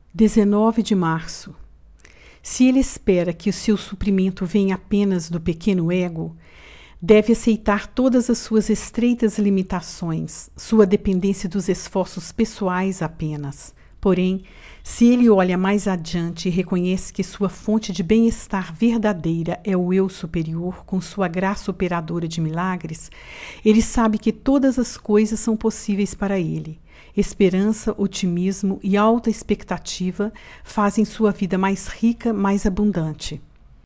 19 de março. Se ele espera que o seu suprimento venha apenas do pequeno ego, deve aceitar todas as suas estreitas limitações, sua dependência dos esforços pessoais apenas. Porém, se ele olha mais adiante e reconhece que sua fonte de bem-estar verdadeira é o eu superior, com sua graça operadora de milagres, ele sabe que todas as coisas são possíveis para ele. Esperança, otimismo e alta expectativa fazem sua vida mais rica, mais abundante.